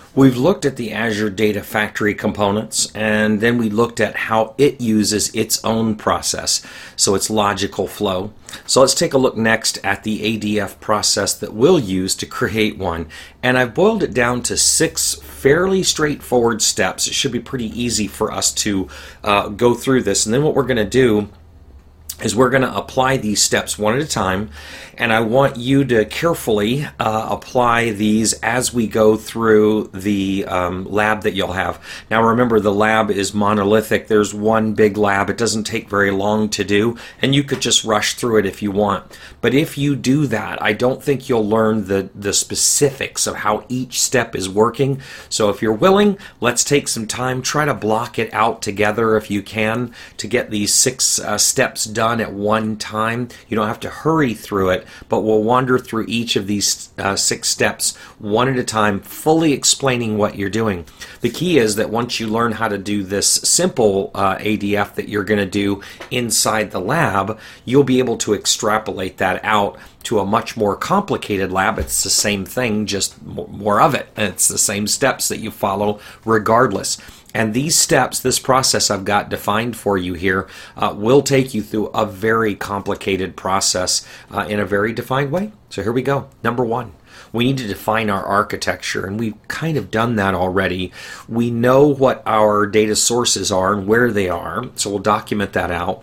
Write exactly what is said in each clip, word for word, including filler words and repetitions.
We've looked at the Azure Data Factory components, and then we looked at how it uses its own process, so its logical flow. So let's take a look next at the A D F process that we'll use to create one. And I've boiled it down to six fairly straightforward steps. It should be pretty easy for us to uh, go through this. And then what we're going to do is we're going to apply these steps one at a time, and I want you to carefully uh, apply these as we go through the um, lab that you'll have. Now remember, the lab is monolithic. There's one big lab. It doesn't take very long to do, and you could just rush through it if you want. But if you do that, I don't think you'll learn the, the specifics of how each step is working. So if you're willing, let's take some time, try to block it out together if you can to get these six uh, steps done at one time. You don't have to hurry through it, but we'll wander through each of these uh, six steps one at a time, fully explaining what you're doing. The key is that once you learn how to do this simple uh, A D F that you're going to do inside the lab, you'll be able to extrapolate that out to a much more complicated lab. It's the same thing, just more of it. It's the same steps that you follow regardless. And these steps, this process I've got defined for you here, uh, will take you through a very complicated process uh, in a very defined way. So here we go. Number one, we need to define our architecture, and we've kind of done that already. We know what our data sources are and where they are, so we'll document that out.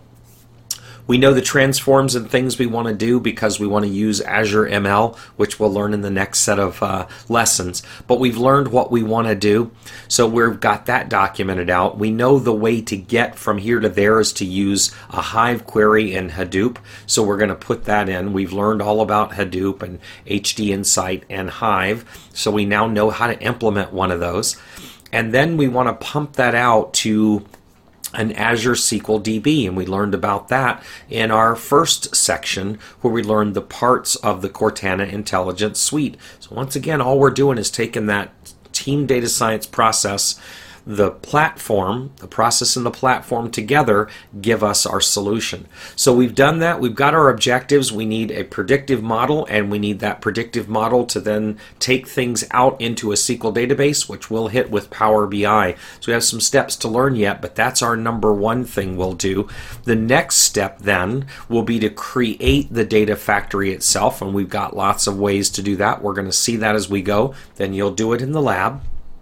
We know the transforms and things we want to do because we want to use Azure M L, which we'll learn in the next set of uh, lessons. But we've learned what we want to do, so we've got that documented out. We know the way to get from here to there is to use a Hive query in Hadoop, so we're going to put that in. We've learned all about Hadoop and H D Insight and Hive, so we now know how to implement one of those. And then we want to pump that out to an Azure S Q L D B, and we learned about that in our first section where we learned the parts of the Cortana Intelligence Suite. So once again, all we're doing is taking that team data science process, the platform, the process and the platform together give us our solution. So we've done that. We've got our objectives. We need a predictive model, and we need that predictive model to then take things out into a S Q L database, which we'll hit with Power B I. So we have some steps to learn yet, but that's our number one thing we'll do. The next step then will be to create the data factory itself, and we've got lots of ways to do that. We're going to see that as we go. Then you'll do it in the lab.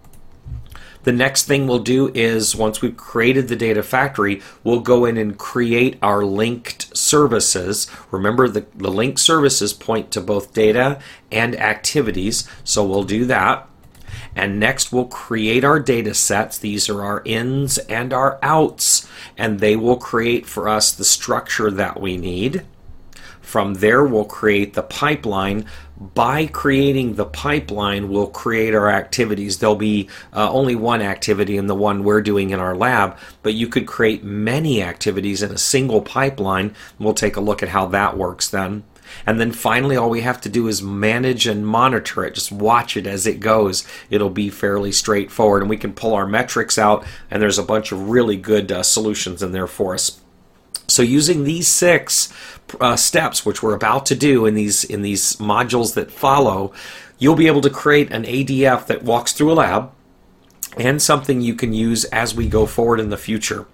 The next thing we'll do is, once we've created the data factory, we'll go in and create our linked services. Remember, the, the linked services point to both data and activities, so we'll do that. And next we'll create our data sets. These are our ins and our outs, and they will create for us the structure that we need. From there, we'll create the pipeline. By creating the pipeline, we'll create our activities. There'll be uh, only one activity in the one we're doing in our lab, but you could create many activities in a single pipeline. We'll take a look at how that works then. And then finally, all we have to do is manage and monitor it. Just watch it as it goes. It'll be fairly straightforward, and we can pull our metrics out, and there's a bunch of really good uh, solutions in there for us. So using these six uh, steps, which we're about to do in these in these modules that follow, you'll be able to create an A D F that walks through a lab and something you can use as we go forward in the future.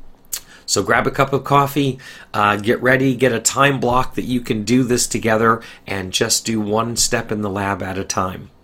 So grab a cup of coffee, uh, get ready, get a time block that you can do this together, and just do one step in the lab at a time.